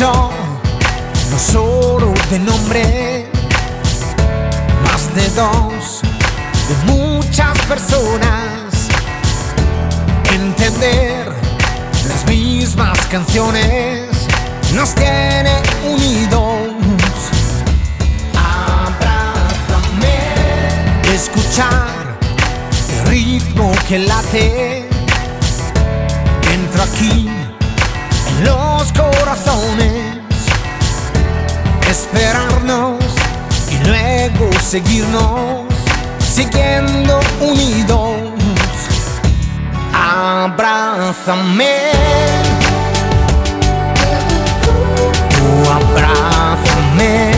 hecho no solo de nombre, más de dos, de muchas personas. Entender las mismas canciones nos tiene unidos. Abrázame, escuchar el ritmo que late dentro aquí en los corazones, esperarnos y luego seguirnos, siguiendo unidos. Abrázame, tú abrázame.